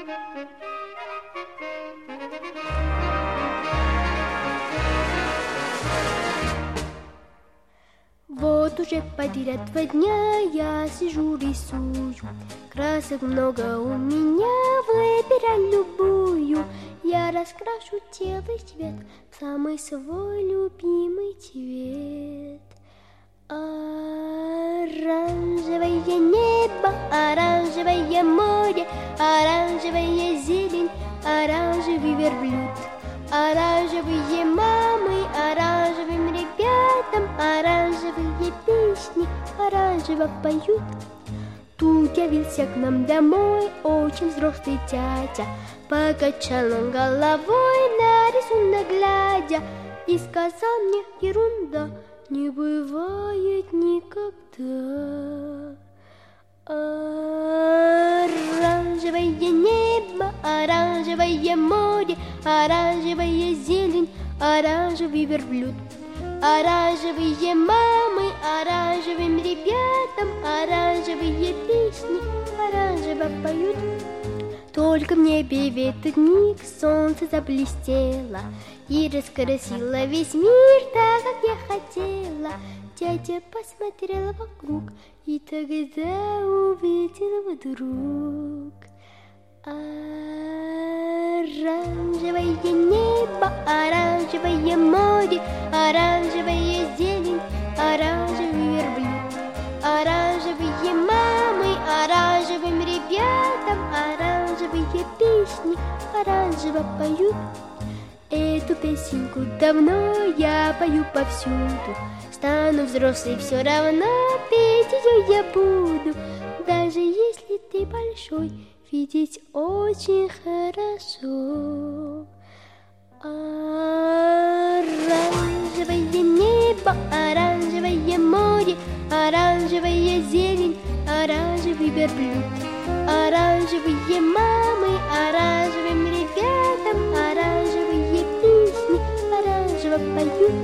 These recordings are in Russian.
Вот уже подряд 2 дня я сижу, рисую. Красок много у меня, выбирай любую. Я раскрашу тело цвет в самый свой любимый цвет. Оранжевое небо, оранжевое море, оранжевая зелень, оранжевый верблюд. Оранжевые мамы, оранжевым ребятам, оранжевые песни оранжево поют. Тут явился к нам домой очень взрослый дядя. Покачал он головой на рисунок глядя и сказал мне: ерунда, не бывает никогда. Оранжевое небо, оранжевое море, оранжевая зелень, оранжевый верблюд. Оранжевые мамы, оранжевым ребятам, оранжевые песни оранжево поют. Только в небе в этот миг солнце заблестело и раскрасило весь мир так, как я хотела. Дядя посмотрел вокруг и тогда увидел вдруг оранжевое небо, оранжевое море, оранжевая зелень, оранжевый верблюд. Оранжевые мамы, оранжевым ребятам, оранжевые песни оранжево поют. Эту песенку давно я пою повсюду. Стану взрослой, все равно петь ее я буду. Даже если ты большой, видеть очень хорошо. Оранжевое небо, оранжевое море, оранжевая зелень, оранжевый верблюд. Оранжевые мамы, оранжевым ребятам, оранжевые песни оранжево поют.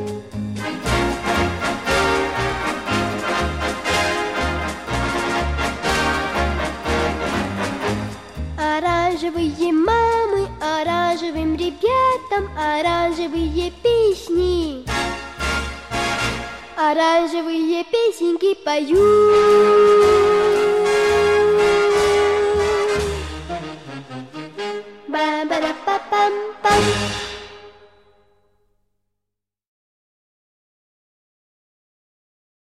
Оранжевые мамы, оранжевым ребятам, оранжевые песни, оранжевые песенки поют. Ба-ба-да-па-пам-пам.